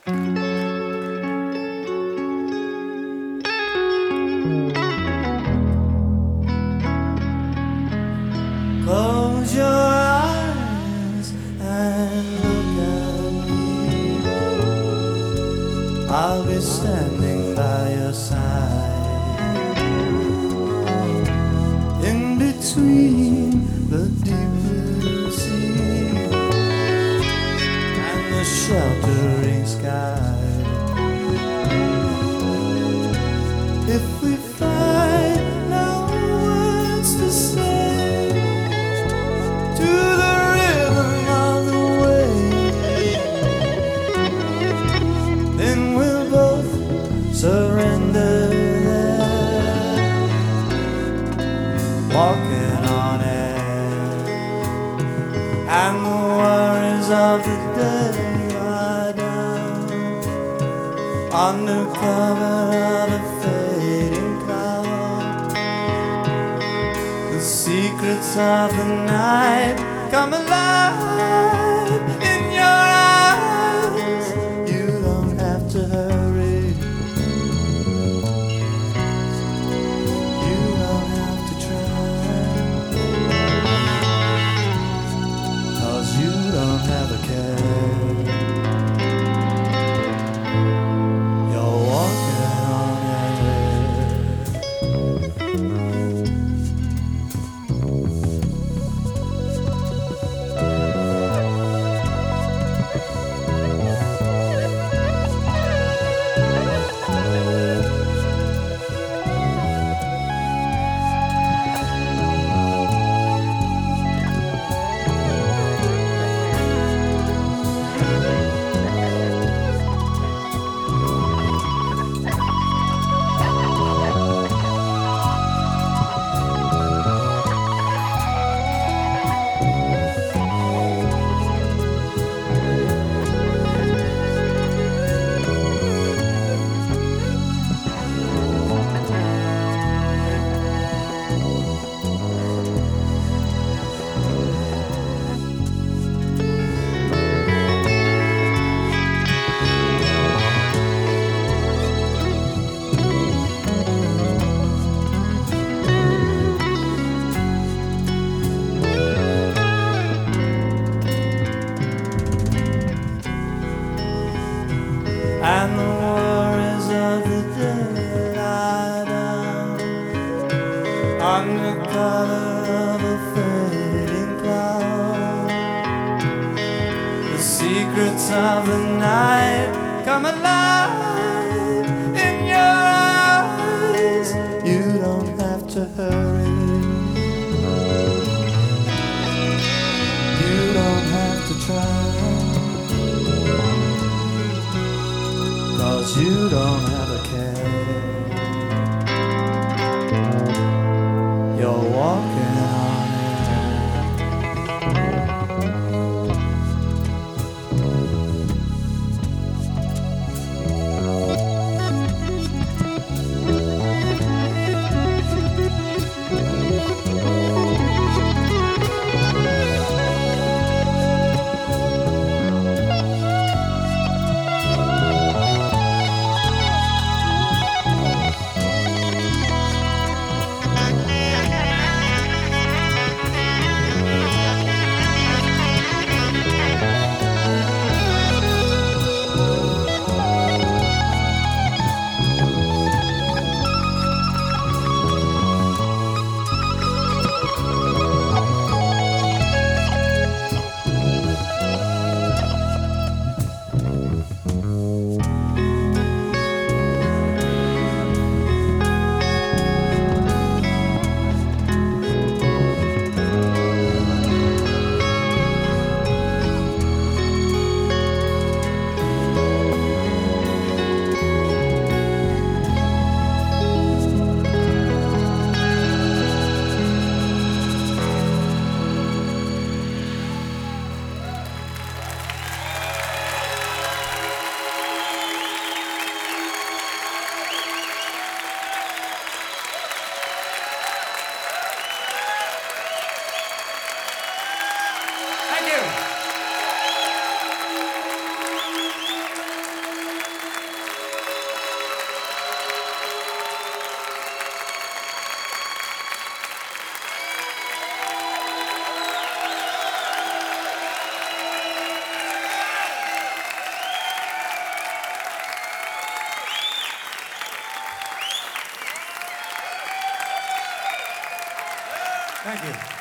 Close your eyes and look at me. I'll be standing by your side. In between the deep blue sea and the sheltering sky. If we find no words to say to the rhythm of the wave, then we'll both surrender there, walking on air, and the worries of the day lie down under cover of a fading cloud. The secrets of the night come alive in your eyes. You don't have to hurry. You don't have to try. 'Cause you don't have a care. You're walking on air. And the worries of the day lie down under cover of a fading cloud. The secrets of the night come alive in your eyes. You don't have to hurry. You don't have to try. 'Cause you don't have a care. You're walking on Thank you.